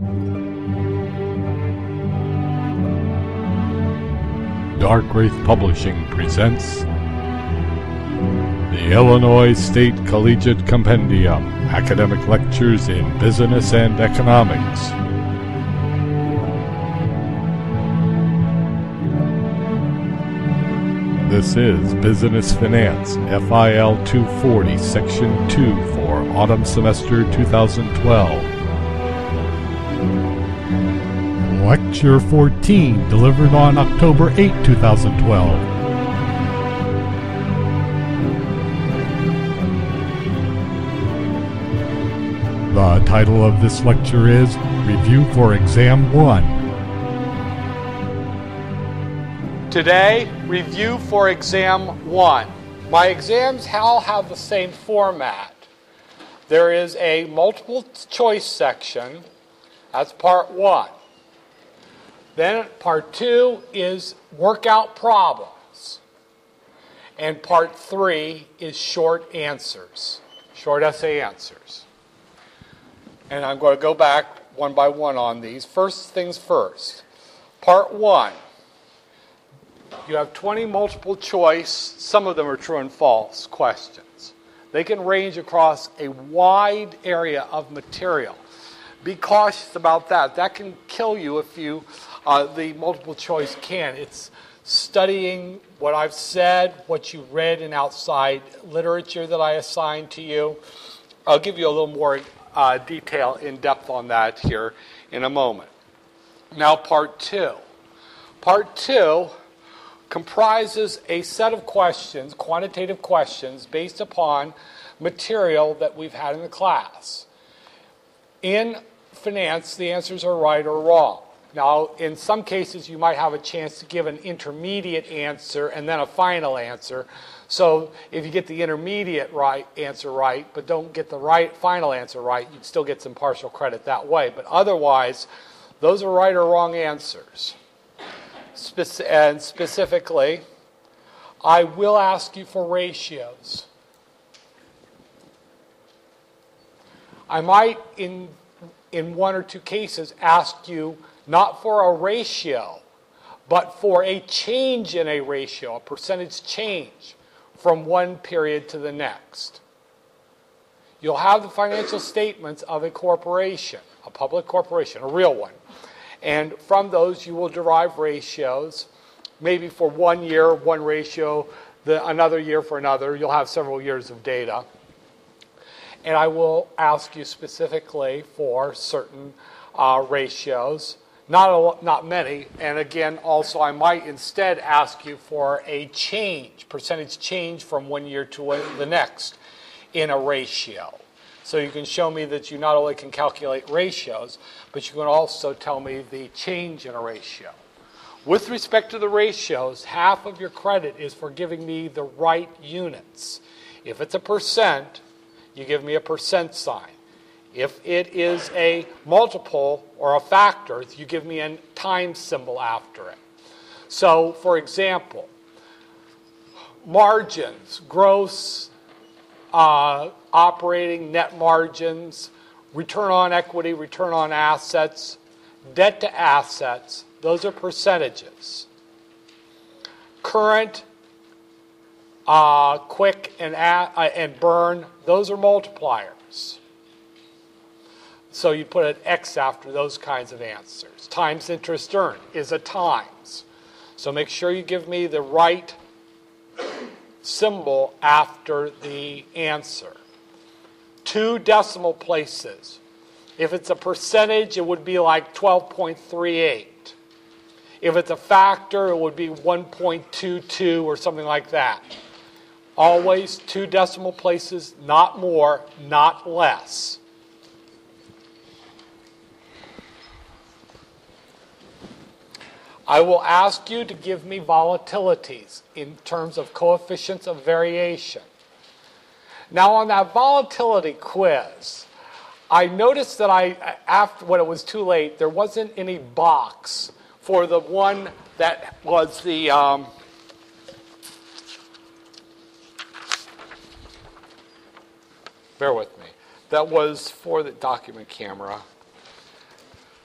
Dark Wraith Publishing presents the Illinois State Collegiate Compendium, Academic Lectures in Business and Economics. This is Business Finance, FIL 240, Section 2 for Autumn Semester 2012. Lecture 14, delivered on October 8, 2012. The title of this lecture is Review for Exam 1. Today, review for Exam 1. My exams all have the same format. There is a multiple choice section. That's part 1. Then part 2 is workout problems. And part 3 is short answers, short essay answers. And I'm going to go back one by one on these. First things first. Part 1. You have 20 multiple choice, some of them are true and false, questions. They can range across a wide area of material. Be cautious about that. That can kill you if you, the multiple choice can. It's studying what I've said, what you read in outside literature that I assigned to you. I'll give you a little more detail in depth on that here in a moment. Now part 2. Part 2 comprises a set of questions, quantitative questions, based upon material that we've had in the class. In finance, the answers are right or wrong. Now, in some cases, you might have a chance to give an intermediate answer and then a final answer. So if you get the intermediate answer right, but don't get the final answer right, you'd still get some partial credit that way. But otherwise, those are right or wrong answers. And specifically, I will ask you for ratios. I might, in one or two cases, ask you not for a ratio, but for a change in a ratio, a percentage change from one period to the next. You'll have the financial statements of a corporation, a public corporation, a real one. And from those, you will derive ratios, maybe for 1 year, one ratio, another year for another. You'll have several years of data. And I will ask you specifically for certain ratios, not many. And again, also, I might instead ask you for a change, percentage change from 1 year to the next in a ratio. So you can show me that you not only can calculate ratios, but you can also tell me the change in a ratio. With respect to the ratios, half of your credit is for giving me the right units. If it's a percent, you give me a percent sign. If it is a multiple or a factor, you give me a times symbol after it. So, for example, margins, gross, operating net margins, return on equity, return on assets, debt to assets, those are percentages. Current, quick, and burn, those are multipliers. So you put an X after those kinds of answers. Times interest earned is a times. So make sure you give me the right symbol after the answer. 2 decimal places. If it's a percentage, it would be like 12.38. If it's a factor, it would be 1.22 or something like that. Always 2 decimal places, not more, not less. I will ask you to give me volatilities in terms of coefficients of variation. Now on that volatility quiz, I noticed that after when it was too late, there wasn't any box for the one that was the bear with me, that was for the document camera.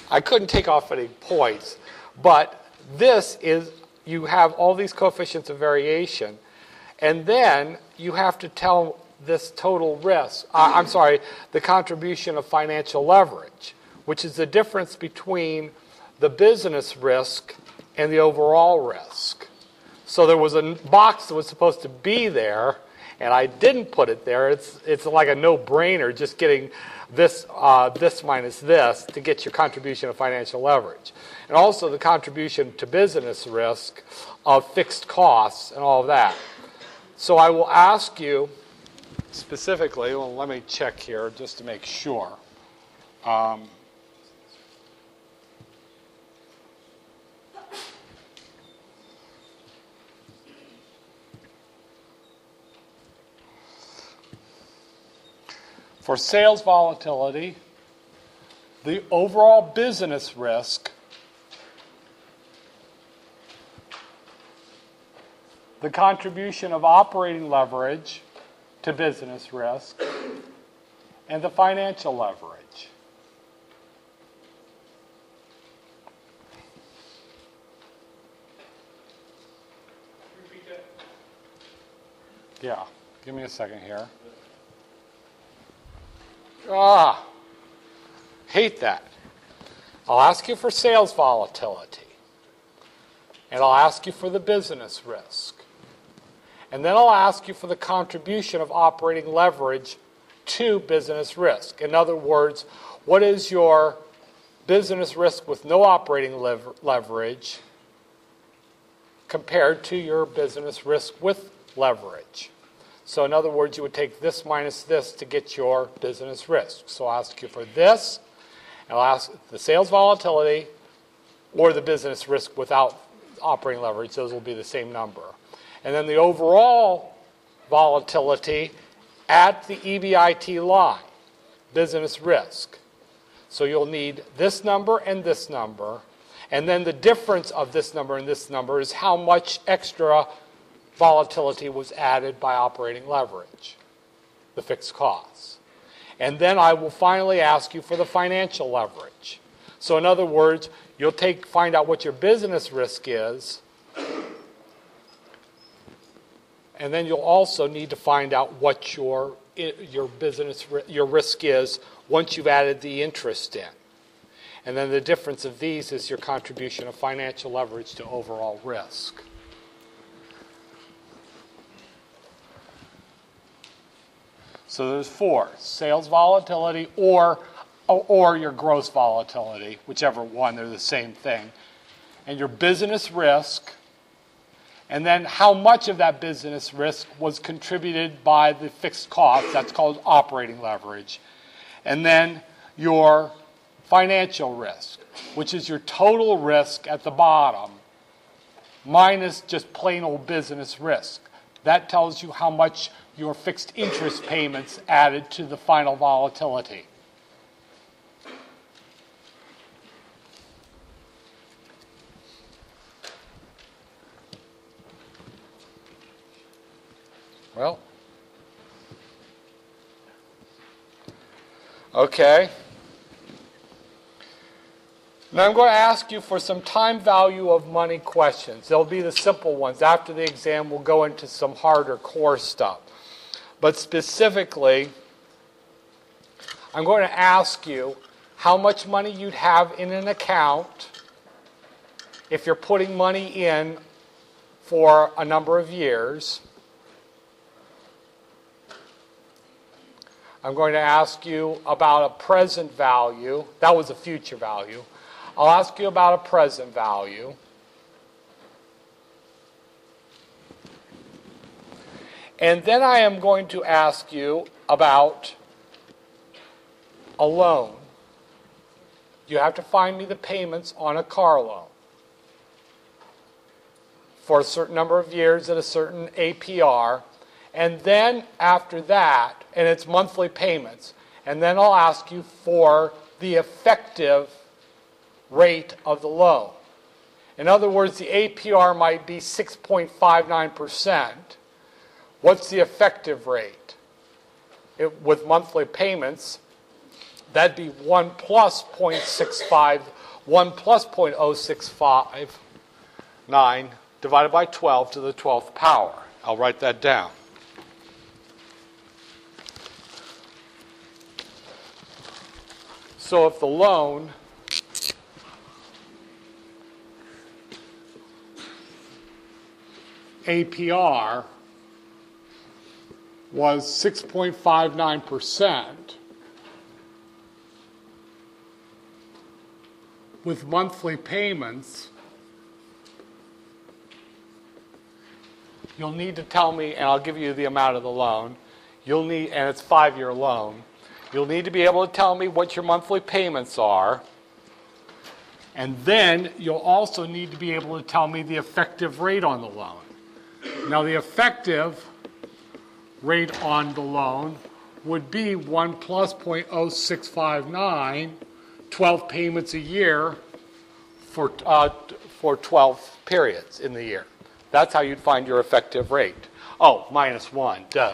I couldn't take off any points, but this is, you have all these coefficients of variation, and then you have to tell this total risk, the contribution of financial leverage, which is the difference between the business risk and the overall risk. So there was a box that was supposed to be there, and I didn't put it there. It's like a no-brainer just getting this minus this to get your contribution of financial leverage. And also the contribution to business risk of fixed costs and all of that. So I will ask you specifically, well, let me check here just to make sure. For sales volatility, the overall business risk, the contribution of operating leverage to business risk, and the financial leverage. Repeat that. Yeah, give me a second here. Hate that. I'll ask you for sales volatility. And I'll ask you for the business risk. And then I'll ask you for the contribution of operating leverage to business risk. In other words, what is your business risk with no operating leverage compared to your business risk with leverage? So in other words, you would take this minus this to get your business risk. So I'll ask you for this, and I'll ask the sales volatility or the business risk without operating leverage. Those will be the same number. And then the overall volatility at the EBIT line, business risk. So you'll need this number and this number. And then the difference of this number and this number is how much extra volatility was added by operating leverage, the fixed costs. And then I will finally ask you for the financial leverage. So in other words, you'll find out what your business risk is, and then you'll also need to find out what your risk is once you've added the interest in. And then the difference of these is your contribution of financial leverage to overall risk. So there's four: sales volatility or your gross volatility, whichever one, they're the same thing. And your business risk, and then how much of that business risk was contributed by the fixed costs, that's called operating leverage. And then your financial risk, which is your total risk at the bottom, minus just plain old business risk. That tells you how much your fixed interest payments added to the final volatility. Well, okay. Now I'm going to ask you for some time value of money questions. They'll be the simple ones. After the exam, we'll go into some harder core stuff. But specifically, I'm going to ask you how much money you'd have in an account if you're putting money in for a number of years. I'm going to ask you about a present value. That was a future value. I'll ask you about a present value. And then I am going to ask you about a loan. You have to find me the payments on a car loan for a certain number of years at a certain APR. And then after that, and it's monthly payments, and then I'll ask you for the effective rate of the loan. In other words, the APR might be 6.59%. What's the effective rate? With monthly payments, that'd be 1 plus 0.65 1 plus 0.0659 divided by 12 to the 12th power. I'll write that down. So if the loan APR was 6.59% with monthly payments, you'll need to tell me, and I'll give you the amount of the loan. You'll need, and it's a 5-year loan. You'll need to be able to tell me what your monthly payments are. And then you'll also need to be able to tell me the effective rate on the loan. Now, the effective rate on the loan would be 1 plus 0.0659, 12 payments a year for 12 periods in the year. That's how you'd find your effective rate. Oh, minus 1, duh.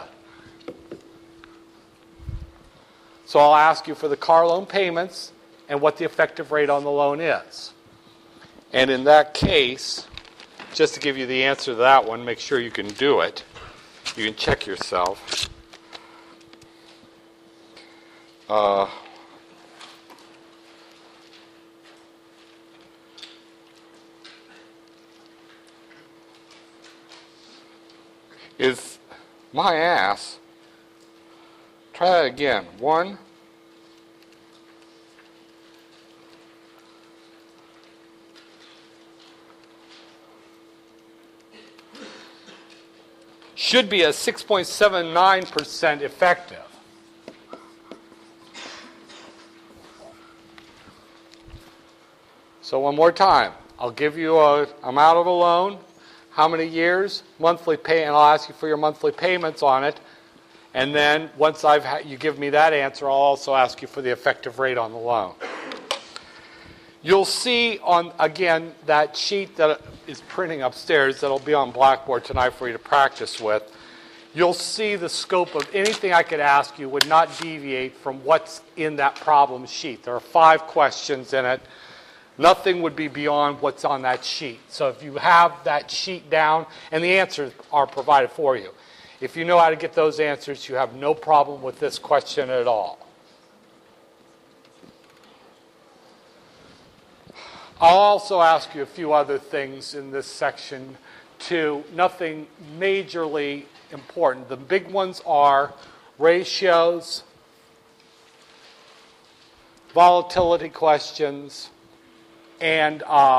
So I'll ask you for the car loan payments and what the effective rate on the loan is. And in that case, just to give you the answer to that one, make sure you can do it. You can check yourself. Is my ass. Try that again. 1. Should be a 6.79% effective. So one more time. I'll give you an amount of a loan, how many years, monthly pay, and I'll ask you for your monthly payments on it. And then once you give me that answer, I'll also ask you for the effective rate on the loan. You'll see on, again, that sheet that is printing upstairs that'll be on Blackboard tonight for you to practice with. You'll see the scope of anything I could ask you would not deviate from what's in that problem sheet. There are 5 questions in it. Nothing would be beyond what's on that sheet. So if you have that sheet down, and the answers are provided for you. If you know how to get those answers, you have no problem with this question at all. I'll also ask you a few other things in this section too. Nothing majorly important. The big ones are ratios, volatility questions, and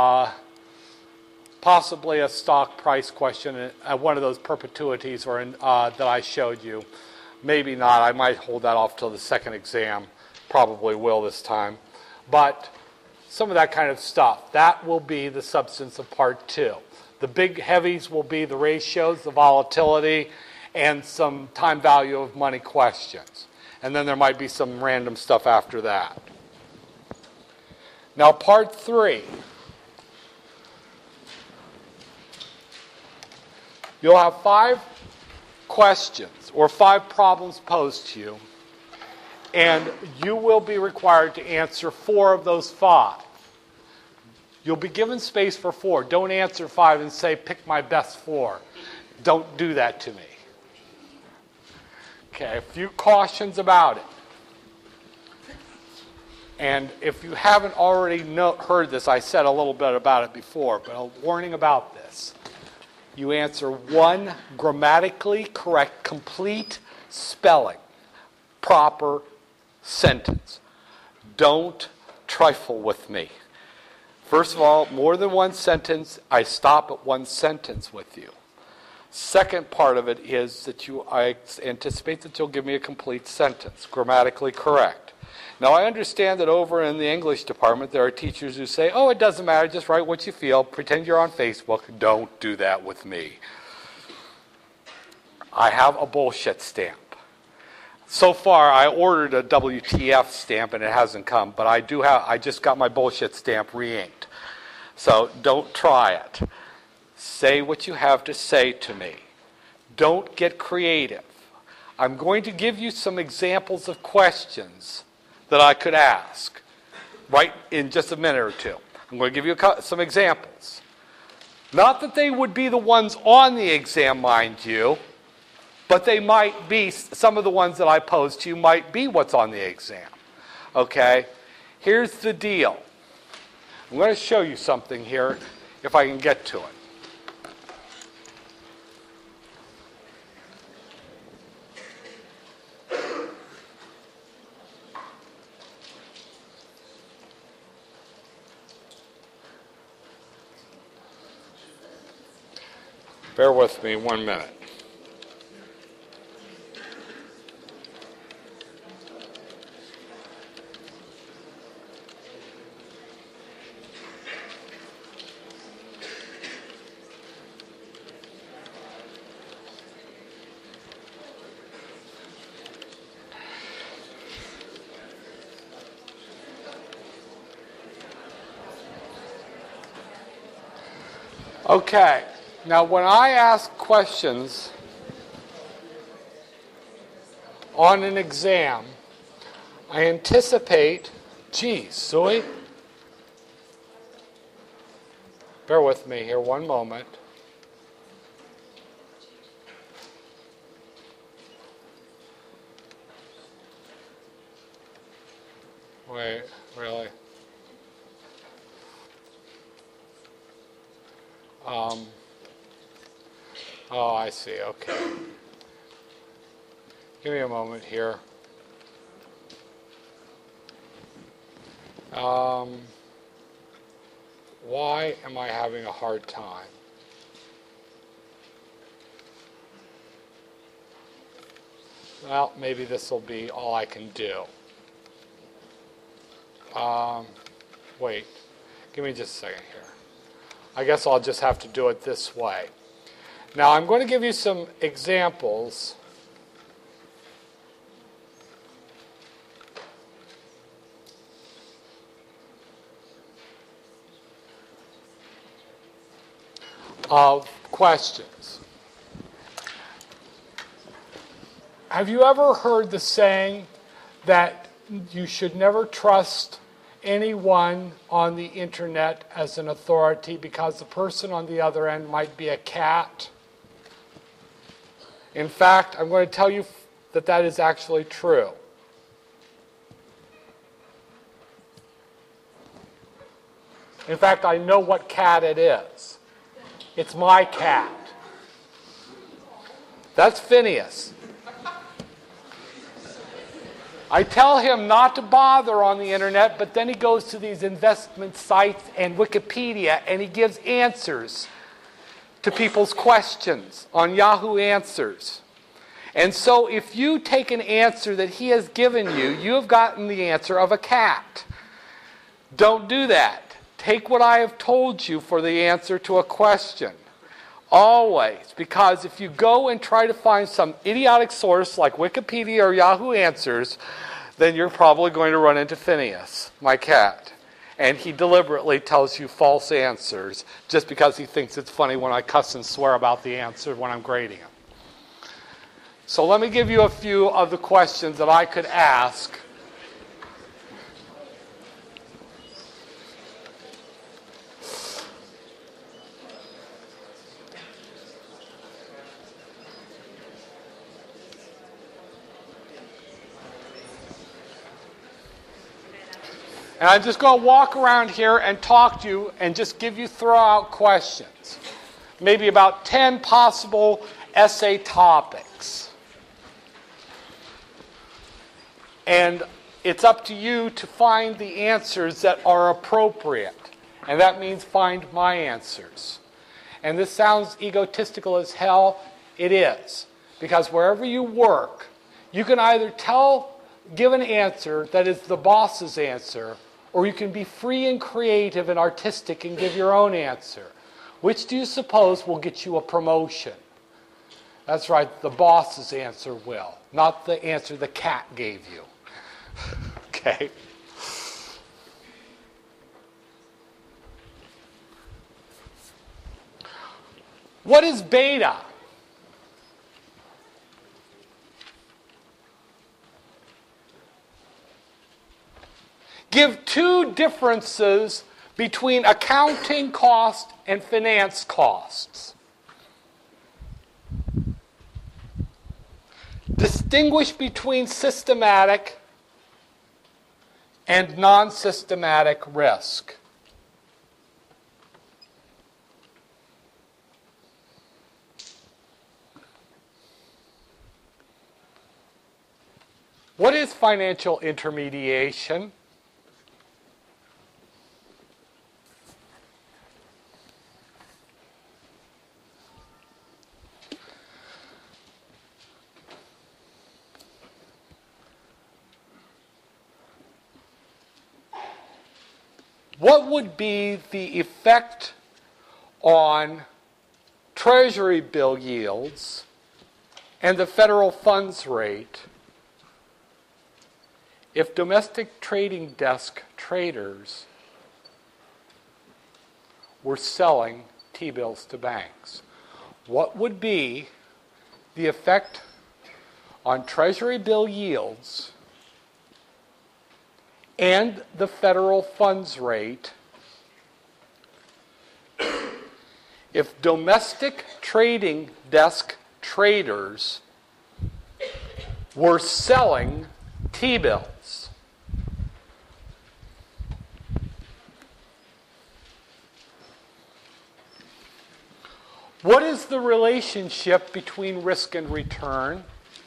possibly a stock price question, one of those perpetuities or that I showed you. Maybe not. I might hold that off till the second exam. Probably will this time. But some of that kind of stuff. That will be the substance of part 2. The big heavies will be the ratios, the volatility, and some time value of money questions. And then there might be some random stuff after that. Now, part 3. You'll have 5 questions or 5 problems posed to you, and you will be required to answer 4 of those 5. You'll be given space for 4. Don't answer 5 and say, pick my best 4. Don't do that to me. Okay, a few cautions about it. And if you haven't already heard this, I said a little bit about it before, but a warning about this. You answer 1 grammatically correct, complete spelling, proper sentence. Don't trifle with me. First of all, more than 1 sentence, I stop at 1 sentence with you. Second part of it is that I anticipate that you'll give me a complete sentence, grammatically correct. Now, I understand that over in the English department, there are teachers who say, oh, it doesn't matter, just write what you feel, pretend you're on Facebook. Don't do that with me. I have a bullshit stamp. So far, I ordered a WTF stamp and it hasn't come, but I just got my bullshit stamp re-inked. So don't try it. Say what you have to say to me. Don't get creative. I'm going to give you some examples of questions that I could ask right in just a minute or 2. I'm going to give you some examples. Not that they would be the ones on the exam, mind you, but they might be, some of the ones that I pose to you might be what's on the exam. Okay? Here's the deal. I'm going to show you something here, if I can get to it. Bear with me 1 minute. Okay. Now, when I ask questions on an exam, I anticipate, geez, Zoe, bear with me here 1 moment. Wait, really? Oh, I see. Okay. Give me a moment here. Why am I having a hard time? Well, maybe this will be all I can do. Wait. Give me just a second here. I guess I'll just have to do it this way. Now, I'm going to give you some examples. Of questions. Have you ever heard the saying that you should never trust anyone on the internet as an authority because the person on the other end might be a cat? In fact, I'm going to tell you that that is actually true. In fact, I know what cat it is. It's my cat. That's Phineas. I tell him not to bother on the internet, but then he goes to these investment sites and Wikipedia and he gives answers to people's questions on Yahoo Answers. And so if you take an answer that he has given you, you have gotten the answer of a cat. Don't do that. Take what I have told you for the answer to a question. Always. Because if you go and try to find some idiotic source like Wikipedia or Yahoo Answers, then you're probably going to run into Phineas, my cat. And he deliberately tells you false answers just because he thinks it's funny when I cuss and swear about the answer when I'm grading him. So let me give you a few of the questions that I could ask. And I'm just going to walk around here and talk to you and just throw out questions. Maybe about 10 possible essay topics. And it's up to you to find the answers that are appropriate. And that means find my answers. And this sounds egotistical as hell. It is. Because wherever you work, you can either give an answer that is the boss's answer, or you can be free and creative and artistic and give your own answer. Which do you suppose will get you a promotion? That's right, the boss's answer will, not the answer the cat gave you. Okay? What is beta? Give two differences between accounting cost and finance costs. Distinguish between systematic and non-systematic risk. What is financial intermediation? What would be the effect on Treasury bill yields and the federal funds rate if domestic trading desk traders were selling T-bills to banks? What would be the effect on Treasury bill yields and the federal funds rate if domestic trading desk traders were selling T-bills? What is the relationship between risk and return?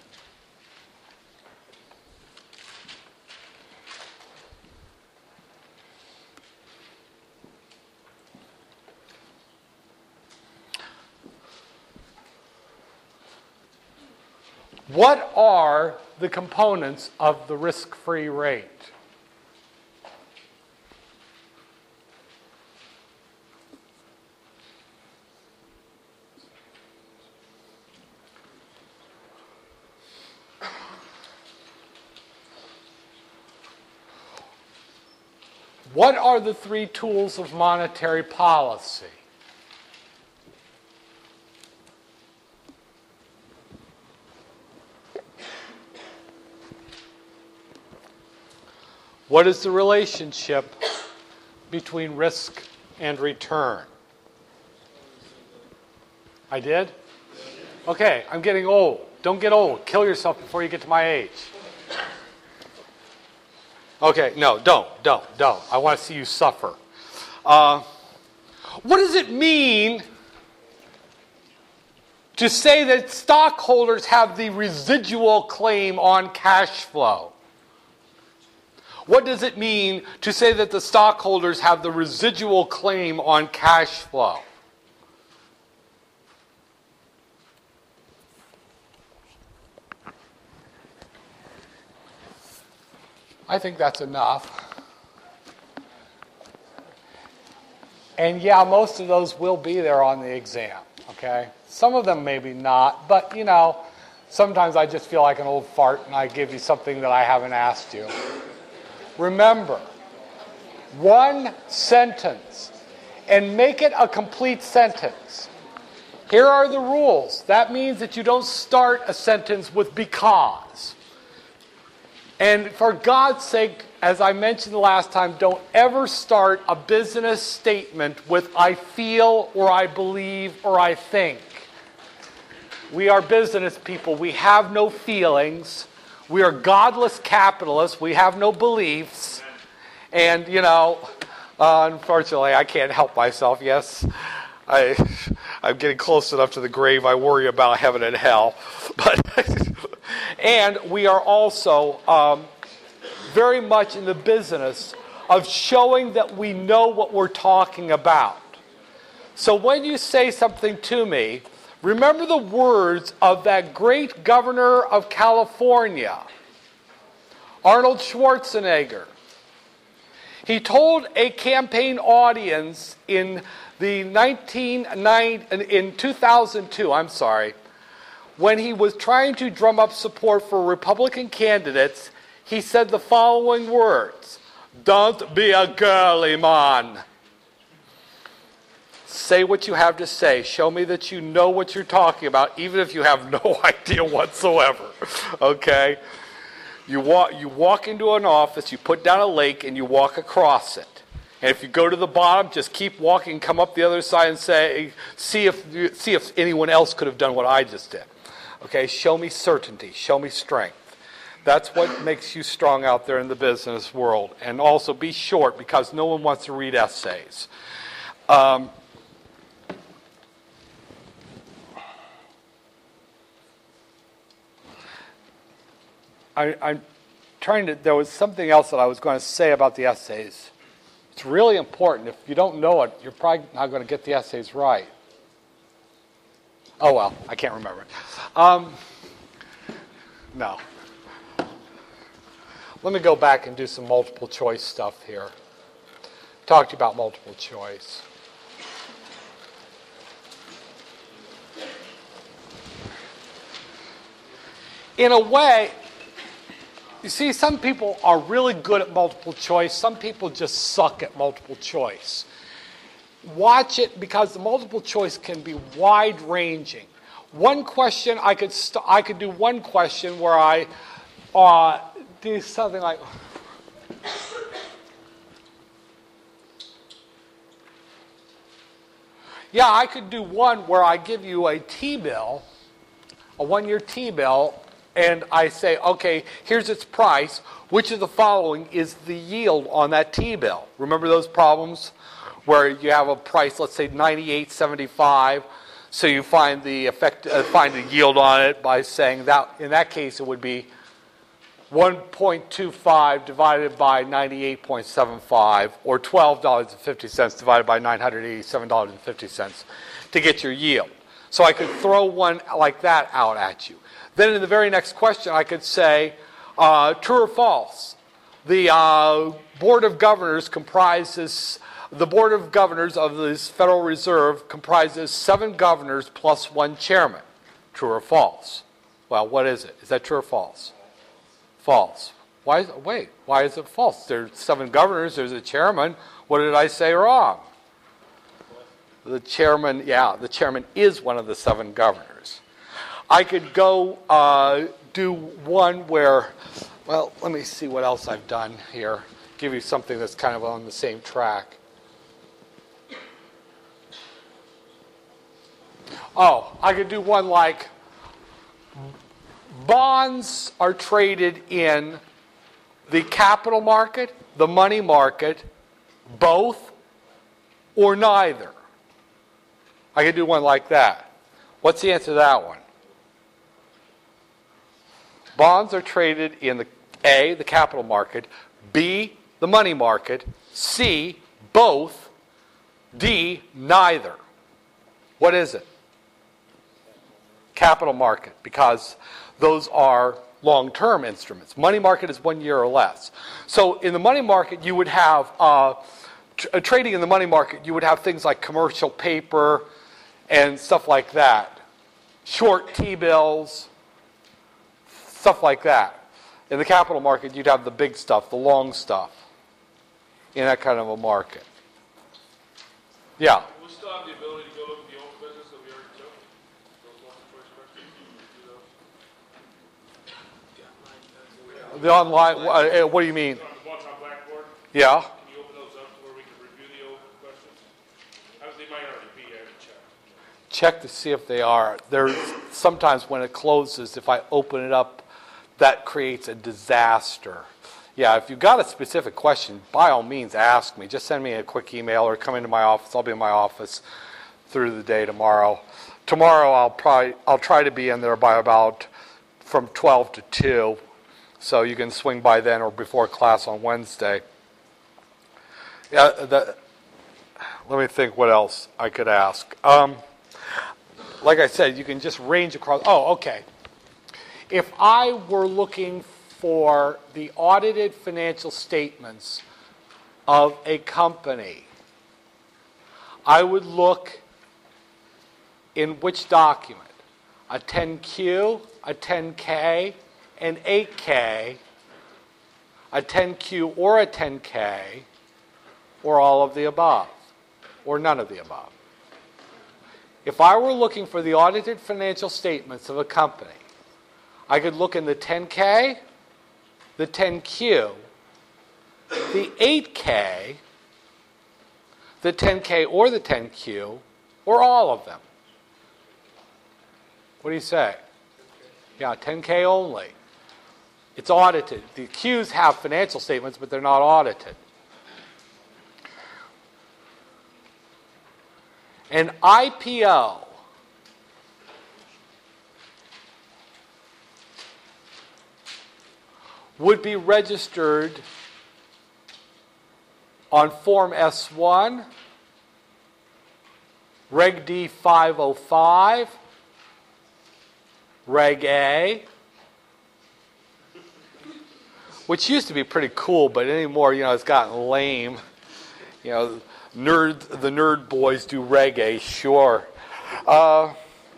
What are the components of the risk-free rate? What are the three tools of monetary policy? What is the relationship between risk and return? I did? Okay, I'm getting old. Don't get old. Kill yourself before you get to my age. Okay, no, don't. I want to see you suffer. What does it mean to say that stockholders have the residual claim on cash flow? What does it mean to say that the stockholders have the residual claim on cash flow? I think that's enough. And yeah, most of those will be there on the exam, okay? Some of them maybe not, but you know, sometimes I just feel like an old fart and I give you something that I haven't asked you. Remember, one sentence and make it a complete sentence. Here are the rules. That means that you don't start a sentence with because. And for God's sake, as I mentioned the last time, don't ever start a business statement with I feel or I believe or I think. We are business people. We have no feelings. We are godless capitalists. We have no beliefs. And, you know, unfortunately, I can't help myself. Yes, I'm getting close enough to the grave. I worry about heaven and hell. But and we are also very much in the business of showing that we know what we're talking about. So when you say something to me, remember the words of that great governor of California, Arnold Schwarzenegger. He told a campaign audience in 2002, when he was trying to drum up support for Republican candidates, he said the following words: "Don't be a girly man. Say what you have to say. Show me that you know what you're talking about, even if you have no idea whatsoever." Okay? You walk into an office, you put down a lake, and you walk across it. And if you go to the bottom, just keep walking, come up the other side and see if anyone else could have done what I just did. Okay, show me certainty, show me strength. That's what makes you strong out there in the business world. And also be short, because no one wants to read essays. I'm there was something else that I was going to say about the essays. It's really important. If you don't know it, you're probably not going to get the essays right. Oh, well, I can't remember it. No. Let me go back and do some multiple choice stuff here. Talk to you about multiple choice. In a way, you see, some people are really good at multiple choice. Some people just suck at multiple choice. Watch it, because the multiple choice can be wide-ranging. One question, I could do one question where I do something like, yeah, I could do one where I give you a T-bill, a one-year T-bill, and I say, okay, here's its price. Which of the following is the yield on that T-bill? Remember those problems where you have a price, let's say $98.75, so you find the yield on it by saying that in that case it would be 1.25 divided by 98.75, or $12.50 divided by $987.50 to get your yield. So I could throw one like that out at you. Then in the very next question, I could say, true or false? The Board of Governors of this Federal Reserve comprises 7 governors plus 1 chairman. True or false? Well, what is it? Is that true or false? False. Why is it false? There's 7 governors, there's a chairman. What did I say wrong? The chairman is one of the 7 governors. I could go do one where, well, let me see what else I've done here. Give you something that's kind of on the same track. Oh, I could do one like, bonds are traded in the capital market, the money market, both, or neither. I could do one like that. What's the answer to that one? Bonds are traded in the A, the capital market, B, the money market, C, both, D, neither. What is it? Capital market, because those are long-term instruments. Money market is 1 year or less. So in the money market, you would have, trading in the money market, you would have things like commercial paper and stuff like that. Short T-bills, stuff like that. In the capital market, you'd have the big stuff, the long stuff, in that kind of a market. Yeah? We still have the ability to go look at the old business that we already took? Those multiple choice questions? Do those? The online, what do you mean? The ones on Blackboard? Yeah? Can you open those up to where we can review the old questions? They might already be, I haven't checked. Check to see if they are. There's sometimes when it closes, if I open it up, that creates a disaster. Yeah, if you've got a specific question, by all means ask me. Just send me a quick email or come into my office. I'll be in my office through the day tomorrow. Tomorrow I'll try to be in there by about from 12 to 2. So you can swing by then or before class on Wednesday. Yeah, let me think what else I could ask. Like I said, you can just range across. Oh, okay. If I were looking for the audited financial statements of a company, I would look in which document? A 10Q, a 10K, an 8K, a 10Q or a 10K, or all of the above, or none of the above. If I were looking for the audited financial statements of a company, I could look in the 10K, the 10Q, the 8K, the 10K or the 10Q, or all of them? What do you say? Yeah, 10K only. It's audited. The Qs have financial statements, but they're not audited. An IPO would be registered on Form S1, Reg D 505, Reg A, which used to be pretty cool, but anymore, it's gotten lame. The nerd boys do Reg A, sure. I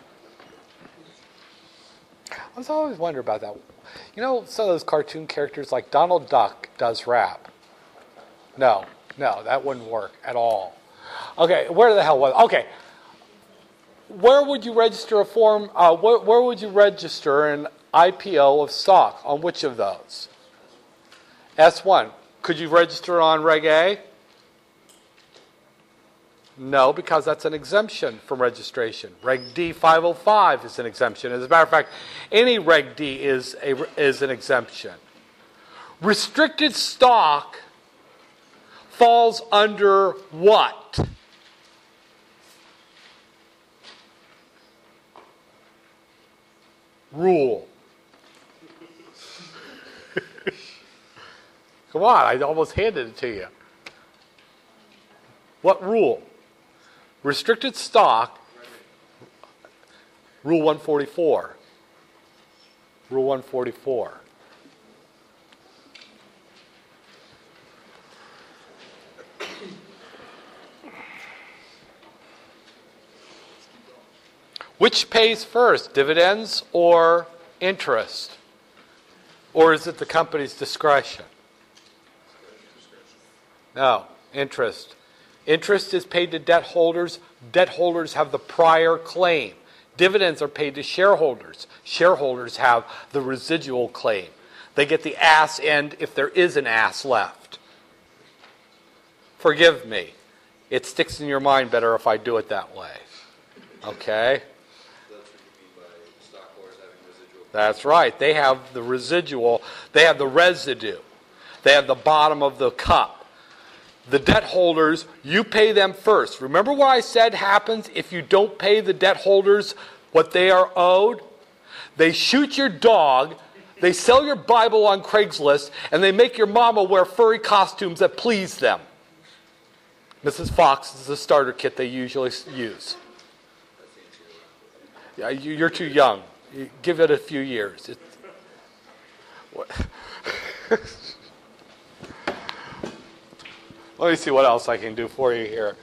was always wondering about that. Some of those cartoon characters like Donald Duck does rap. No, that wouldn't work at all. Okay, where the hell was it? Okay. Where would you register a form? Where would you register an IPO of stock? On which of those? S1. Could you register on Reg A? No, because that's an exemption from registration. Reg D 505 is an exemption. As a matter of fact, any Reg D is an exemption. Restricted stock falls under what? Rule. Come on, I almost handed it to you. What rule? Restricted stock, Rule 144. Rule 144. Which pays first, dividends or interest? Or is it the company's discretion? No, interest. Interest is paid to debt holders. Debt holders have the prior claim. Dividends are paid to shareholders. Shareholders have the residual claim. They get the ass end if there is an ass left. Forgive me. It sticks in your mind better if I do it that way. Okay? That's right. They have the residual. They have the residue. They have the bottom of the cup. The debt holders, you pay them first. Remember what I said happens if you don't pay the debt holders what they are owed? They shoot your dog, they sell your Bible on Craigslist, and they make your mama wear furry costumes that please them. Mrs. Fox is the starter kit they usually use. Yeah, you're too young. Give it a few years. Let me see what else I can do for you here.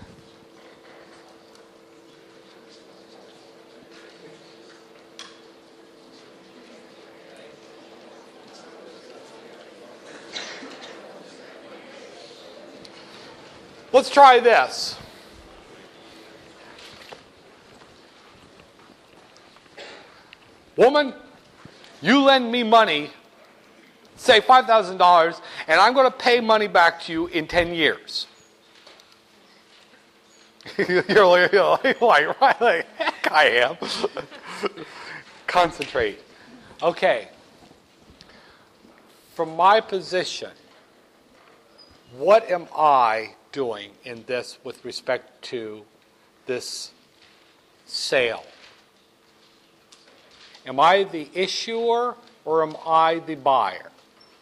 Let's try this. Woman, you lend me money, say $5,000, and I'm going to pay money back to you in 10 years. You're like, heck I am. Concentrate. Okay. From my position, what am I doing in this with respect to this sale? Am I the issuer or am I the buyer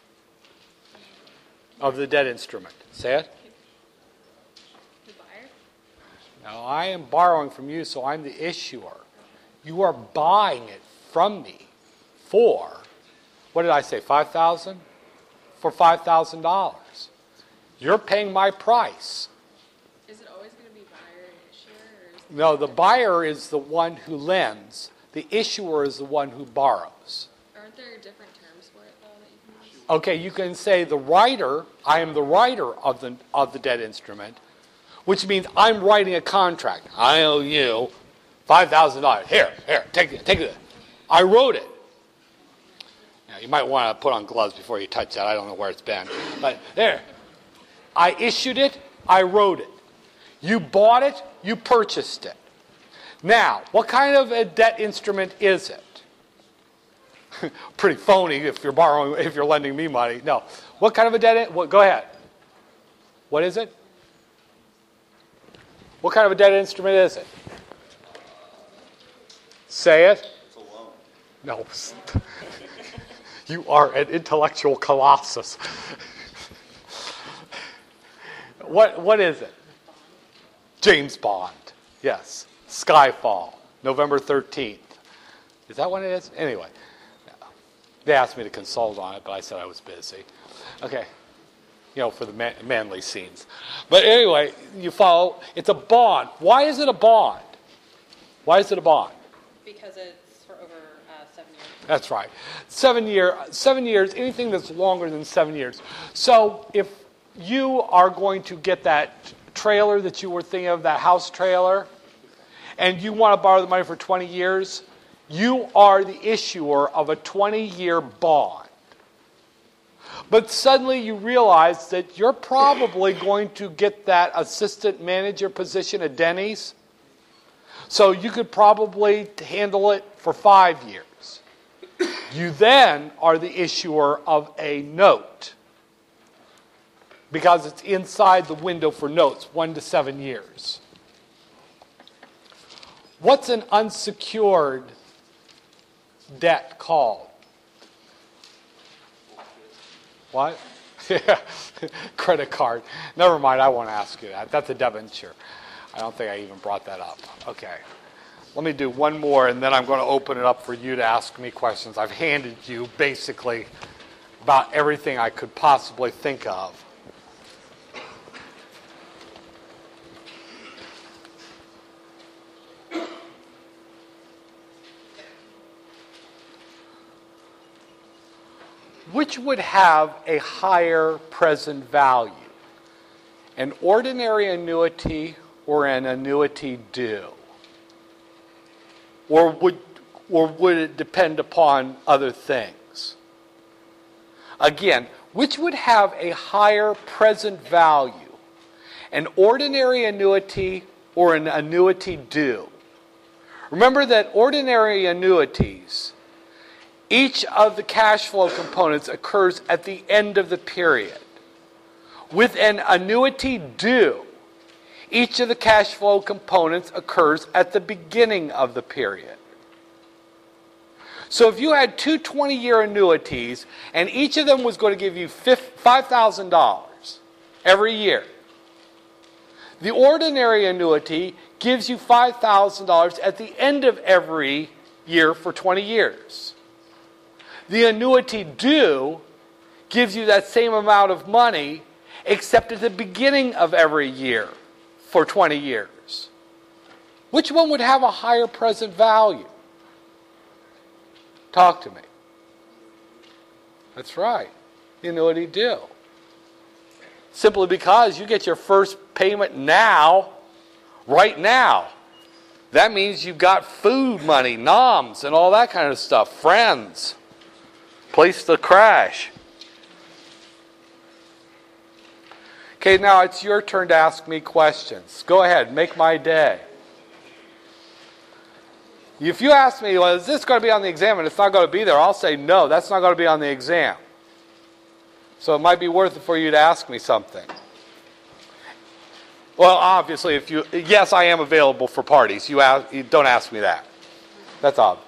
of the debt instrument? Say it. The buyer? Now, I am borrowing from you, so I'm the issuer. You are buying it from me for, what did I say, $5,000? For $5,000. You're paying my price. Is it always going to be buyer and issuer? Or is No, the buyer is the one who lends. The issuer is the one who borrows. aren't there different terms for it, though, that you can use? Okay, you can say the writer, I am the writer of the debt instrument, which means I'm writing a contract. I owe you $5,000. Here, take it. I wrote it. Now, you might want to put on gloves before you touch that. I don't know where it's been. But there. I issued it. I wrote it. You bought it, you purchased it. Now, what kind of a debt instrument is it? Pretty phony if you're lending me money. No. What kind of a debt? Go ahead. What is it? What kind of a debt instrument is it? Say it. It's a loan. No. You are an intellectual colossus. What is it? James Bond. Yes. Skyfall. November 13th. Is that what it is? Anyway. They asked me to consult on it, but I said I was busy. Okay. For the manly scenes. But anyway, you follow. It's a bond. Why is it a bond? Why is it a bond? Because it's for over 7 years. That's right. 7 years, anything that's longer than 7 years. So if you are going to get that trailer that you were thinking of, that house trailer, and you want to borrow the money for 20 years, you are the issuer of a 20-year bond. But suddenly you realize that you're probably going to get that assistant manager position at Denny's. So you could probably handle it for 5 years. You then are the issuer of a note, because it's inside the window for notes, 1 to 7 years. What's an unsecured debt called? What? Yeah, credit card. Never mind, I won't ask you that. That's a debenture. I don't think I even brought that up. Okay. Let me do one more, and then I'm going to open it up for you to ask me questions. I've handed you basically about everything I could possibly think of. Which would have a higher present value? An ordinary annuity or an annuity due? Or would it depend upon other things? Again, which would have a higher present value? An ordinary annuity or an annuity due? Remember that ordinary annuities, each of the cash flow components occurs at the end of the period. With an annuity due, each of the cash flow components occurs at the beginning of the period. So if you had two 20-year annuities, and each of them was going to give you $5,000 every year, the ordinary annuity gives you $5,000 at the end of every year for 20 years. The annuity due gives you that same amount of money, except at the beginning of every year for 20 years. Which one would have a higher present value? Talk to me. That's right. The annuity due. Simply because you get your first payment now, right now. That means you've got food money, noms, and all that kind of stuff, friends. Place to crash. Okay, now it's your turn to ask me questions. Go ahead, make my day. If you ask me, well, is this going to be on the exam and it's not going to be there, I'll say, no, that's not going to be on the exam. So it might be worth it for you to ask me something. Well, obviously, yes, I am available for parties. You don't ask me that. That's obvious.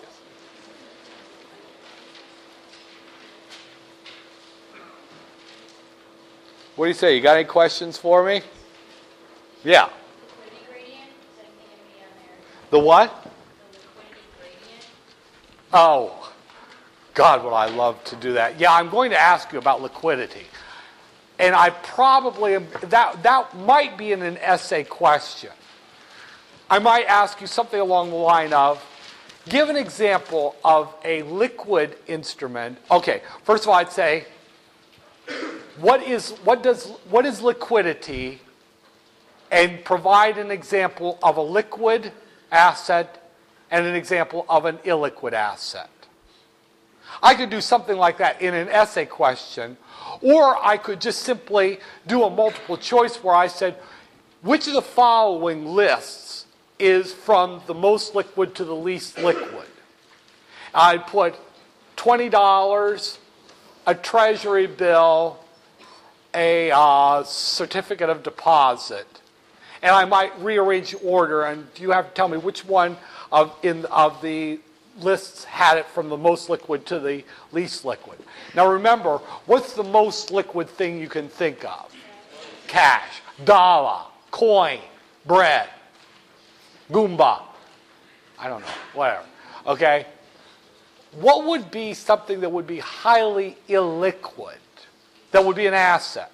What do you say? You got any questions for me? Yeah. Liquidity gradient? Is anything going to be on there? The what? The liquidity gradient? Oh, God, would I love to do that. Yeah, I'm going to ask you about liquidity. And I probably, that might be in an essay question. I might ask you something along the line of, give an example of a liquid instrument. Okay, first of all, I'd say, what is liquidity, and provide an example of a liquid asset and an example of an illiquid asset. I could do something like that in an essay question, or I could just simply do a multiple choice where I said, which of the following lists is from the most liquid to the least liquid? I'd put $20, a treasury bill, a certificate of deposit. And I might rearrange the order, and you have to tell me which one of the lists had it from the most liquid to the least liquid. Now remember, what's the most liquid thing you can think of? Cash, dollar, coin, bread, Goomba. I don't know, whatever. Okay? What would be something that would be highly illiquid, that would be an asset?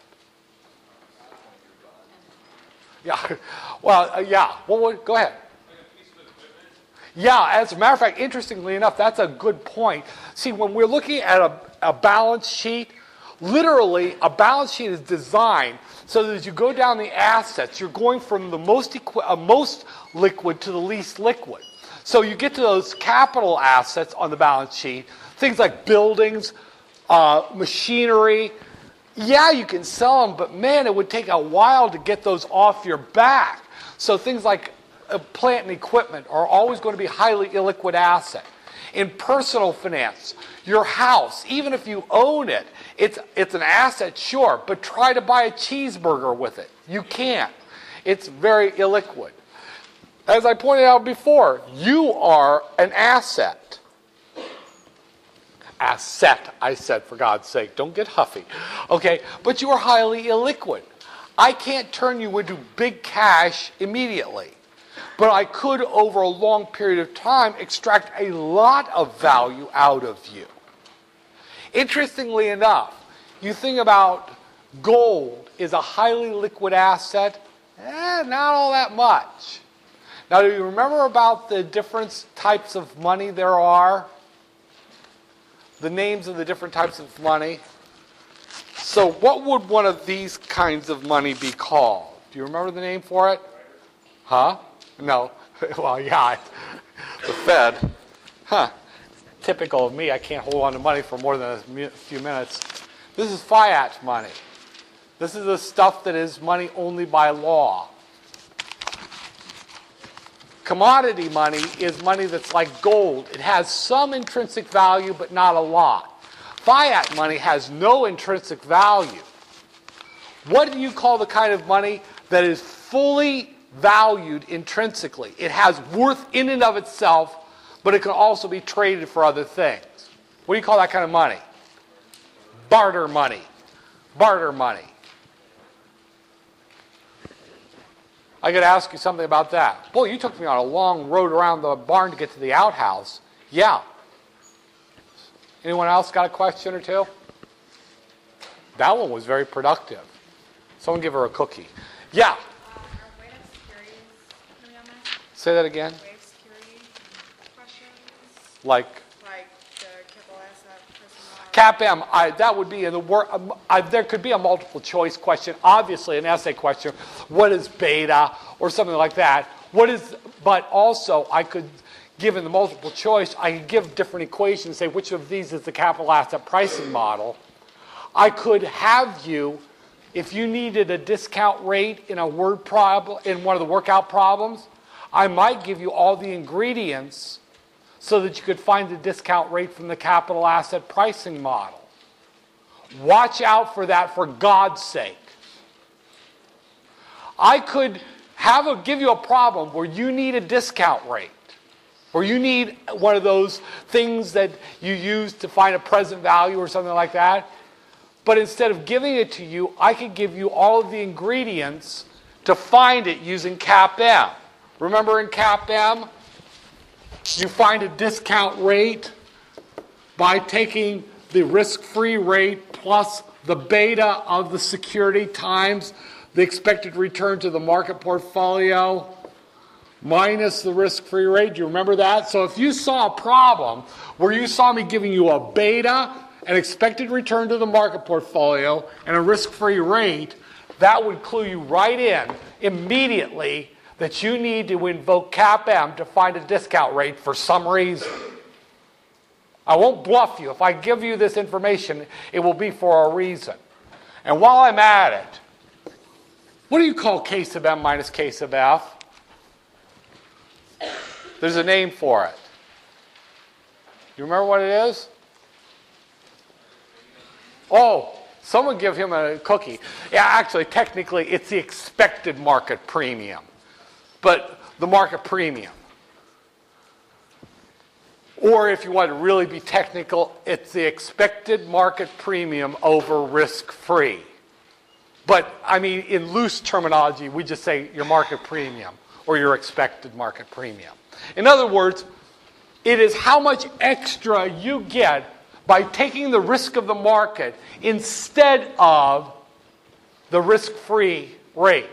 Yeah. Well, yeah. Go ahead. Yeah, as a matter of fact, interestingly enough, that's a good point. See, when we're looking at a balance sheet, literally a balance sheet is designed so that as you go down the assets, you're going from the most liquid to the least liquid. So you get to those capital assets on the balance sheet, things like buildings, machinery. Yeah, you can sell them, but man, it would take a while to get those off your back. So things like plant and equipment are always going to be highly illiquid asset. In personal finance, your house, even if you own it, it's an asset, sure, but try to buy a cheeseburger with it. You can't. It's very illiquid. As I pointed out before, you are an asset. Asset, I said, for God's sake. Don't get huffy. Okay, but you are highly illiquid. I can't turn you into big cash immediately. But I could, over a long period of time, extract a lot of value out of you. Interestingly enough, you think about gold is a highly liquid asset. Not all that much. Now, do you remember about the different types of money there are? The names of the different types of money? So what would one of these kinds of money be called? Do you remember the name for it? Huh? No. Well, yeah. The Fed. Huh. Typical of me, I can't hold on to money for more than a few minutes. This is fiat money. This is the stuff that is money only by law. Commodity money is money that's like gold. It has some intrinsic value, but not a lot. Fiat money has no intrinsic value. What do you call the kind of money that is fully valued intrinsically? It has worth in and of itself, but it can also be traded for other things. What do you call that kind of money? Barter money. Barter money. I got to ask you something about that. Boy, you took me on a long road around the barn to get to the outhouse. Yeah. Anyone else got a question or two? That one was very productive. Someone give her a cookie. Yeah. Are weight of securities coming on that? Say that again. Weight of security questions? Like The capital asset, person CAPM, that would be in the work. There could be a multiple choice question, obviously an essay question. What is beta or something like that? But also I could, given the multiple choice, I could give different equations, say which of these is the capital asset pricing model. I could have you, if you needed a discount rate in a word problem, in one of the workout problems, I might give you all the ingredients so that you could find the discount rate from the capital asset pricing model. Watch out for that, for God's sake. I could give you a problem where you need a discount rate, or you need one of those things that you use to find a present value or something like that. But instead of giving it to you, I could give you all of the ingredients to find it using CAPM. Remember in CAPM, you find a discount rate by taking the risk-free rate plus the beta of the security times the expected return to the market portfolio minus the risk-free rate. Do you remember that? So if you saw a problem where you saw me giving you a beta, an expected return to the market portfolio, and a risk-free rate, that would clue you right in immediately that you need to invoke CAPM to find a discount rate for some reason. I won't bluff you. If I give you this information, it will be for a reason. And while I'm at it, What do you call K sub m minus K sub f? There's a name for it. You remember what it is? Oh, someone give him a cookie. Yeah, actually, technically, it's the expected market premium. But the market premium. Or if you want to really be technical, it's the expected market premium over risk-free. But, I mean, in loose terminology, we just say your market premium or your expected market premium. In other words, it is how much extra you get by taking the risk of the market instead of the risk-free rate.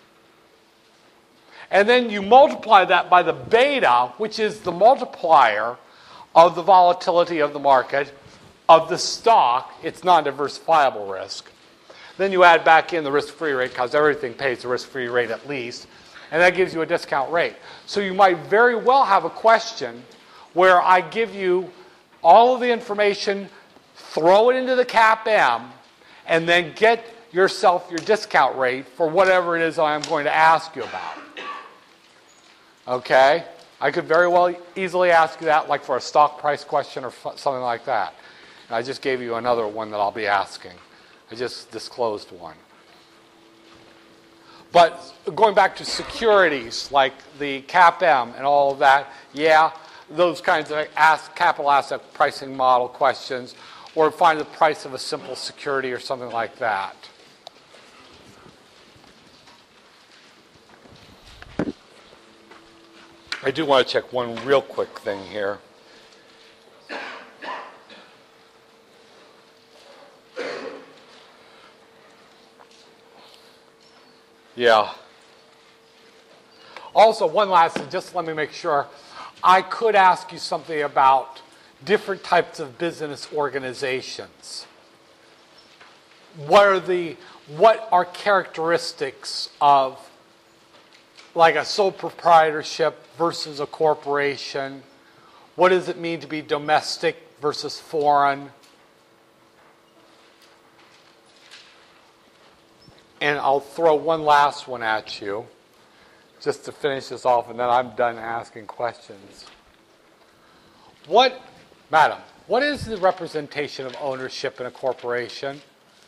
And then you multiply that by the beta, which is the multiplier of the volatility of the market, of the stock. It's non-diversifiable risk. Then you add back in the risk-free rate because everything pays the risk-free rate at least. And that gives you a discount rate. So you might very well have a question where I give you all of the information, throw it into the CAPM, and then get yourself your discount rate for whatever it is I'm going to ask you about. Okay? I could very well easily ask you that, like for a stock price question or something like that. And I just gave you another one that I'll be asking. I just disclosed one. But going back to securities, like the CAPM and all of that, yeah, those kinds of capital asset pricing model questions, or find the price of a simple security or something like that. I do want to check one real quick thing here. Yeah. Also, one last thing, just let me make sure. I could ask you something about different types of business organizations. What are characteristics of like a sole proprietorship versus a corporation? What does it mean to be domestic versus foreign? And I'll throw one last one at you, just to finish this off, and then I'm done asking questions. Madam, what is the representation of ownership in a corporation?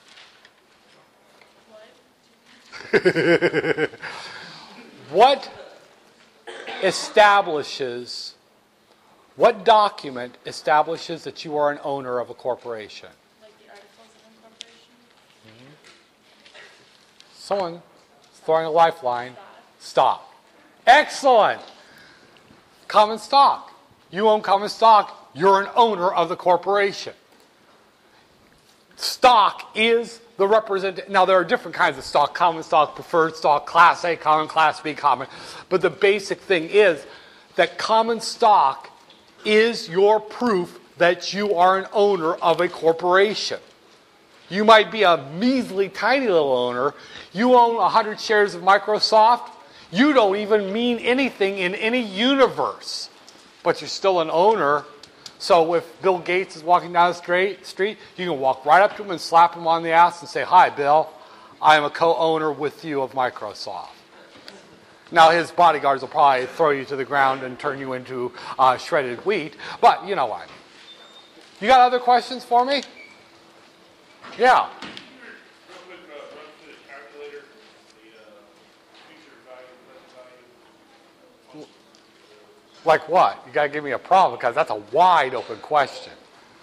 What document establishes that you are an owner of a corporation? Like the Articles of Incorporation? Someone is throwing a lifeline. Stock. Excellent. Common stock. You own common stock. You're an owner of the corporation. Stock is the representation. Now, there are different kinds of stock. Common stock, preferred stock, Class A, common, Class B, common. But the basic thing is that common stock is your proof that you are an owner of a corporation. You might be a measly, tiny little owner. You own 100 shares of Microsoft. You don't even mean anything in any universe. But you're still an owner. So if Bill Gates is walking down the street, you can walk right up to him and slap him on the ass and say, "Hi, Bill. I am a co-owner with you of Microsoft." Now, his bodyguards will probably throw you to the ground and turn you into shredded wheat. But you know what? You got other questions for me? Yeah. Real quick, run through the calculator, the future value, present value. Like what? You got to give me a problem because that's a wide open question.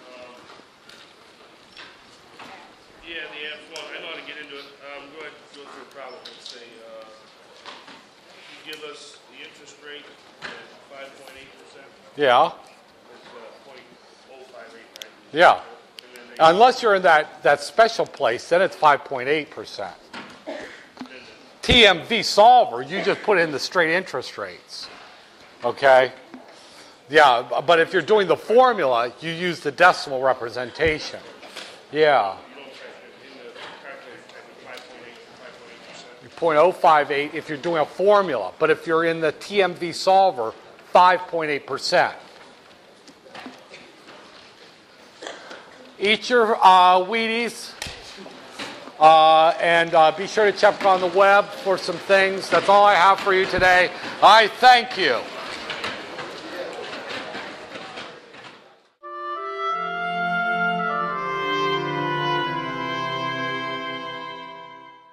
Yeah, well, I know how to get into it. Go ahead and go through a problem and say, you give us the interest rate at 5.8%. Yeah. It's 0.058, right? Yeah. And then Unless you're in that special place, then it's 5.8%. TMV solver, you just put in the straight interest rates. Okay? Yeah, but if you're doing the formula, you use the decimal representation. Yeah. you don't calculate 5.8% 0.058 if you're doing a formula. But if you're in the TMV solver, 5.8%. Eat your Wheaties. And be sure to check on the web for some things. That's all I have for you today. I thank you.